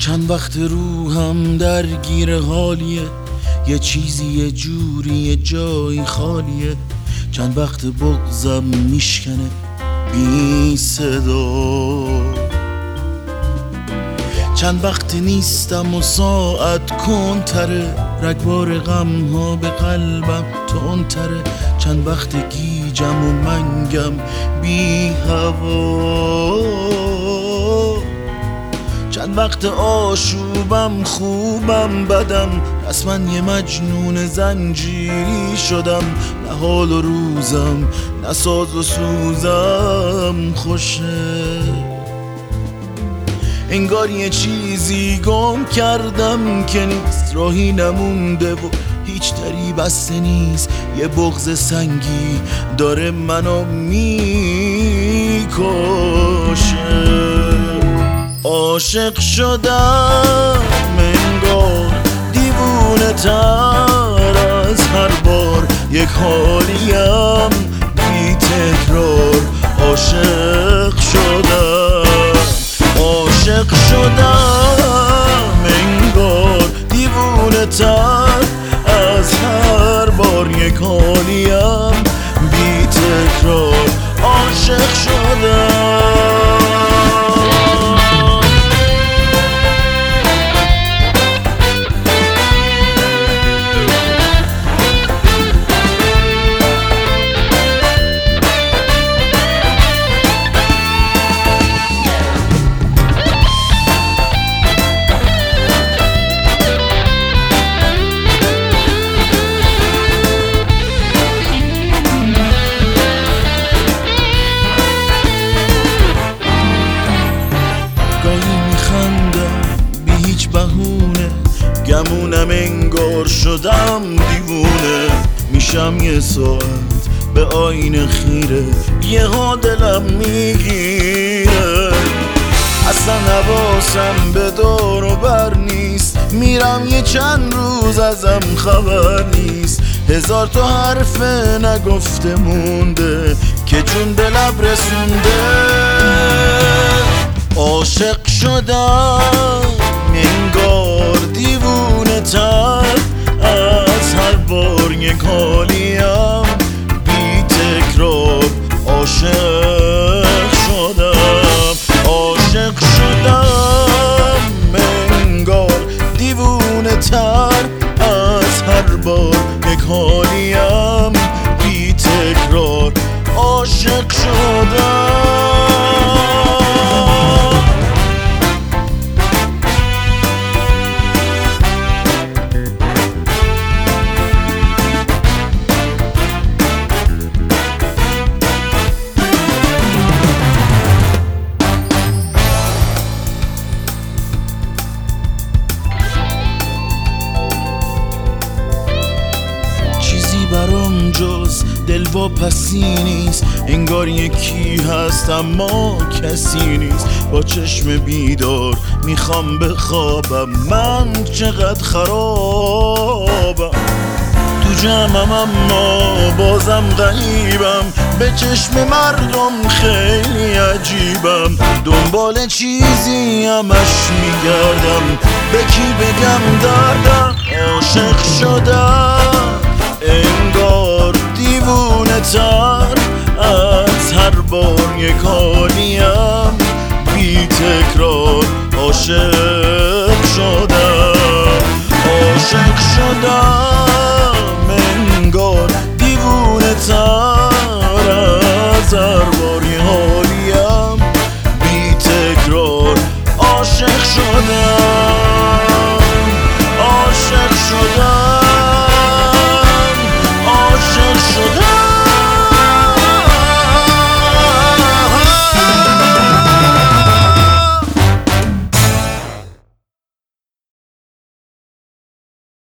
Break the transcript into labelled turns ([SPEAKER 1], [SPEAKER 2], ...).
[SPEAKER 1] چند وقت روحم درگیر حالیه، یه چیزی یه جوری یه جایی خالیه. چند وقت بغضم میشکنه بی صدا، چند وقت نیستم و ساعت کنتره، رگبار غم ها به قلبم تندتره. چند وقت گیجم و منگم بی هوا، چند وقت آشوبم خوبم بدم، پس من یه مجنون زنجیری شدم. نه حال و روزم نه ساز و سوزم خوشه، انگار یه چیزی گم کردم که نیست، راهی نمونده و هیچ دری بسته نیست. یه بغض سنگی داره منو میکشه. عاشق شدم انگار دیوونه تر از هر بار، یک حالیم بی تکرار. عاشق شدم، عاشق شدم انگار دیوونه تر از هر بار، یک حالیم بی تکرار. عاشق شدم. گمونم انگار شدم دیوونه، میشم یه ساعت به آینه خیره، یه ها دلم میگیره. اصلا حواسم به دور و بر نیست، میرم یه چند روز ازم خبر نیست. هزار تا حرف نگفته مونده که جون به لب رسونده. عاشق شدم انگار دیوونه تر از هر بار، یک حالیم بی تکرار. عاشق شدم، عاشق شدم انگار دیوونه تر از هر بار، یک حالیم بی تکرار. عاشق شدم. برام جز دلواپسی نیست، انگار یکی هست اما کسی نیست. با چشم بیدار میخوام بخوابم، من چقدر خرابم. تو جمعم اما بازم غریبم، به چشم مردم خیلی عجیبم. دنبال چیزی همش میگردم، به کی بگم دردم. عاشق شدم انگار دیوونه تر از هر بار، یک حالیم بی تکرار. عاشق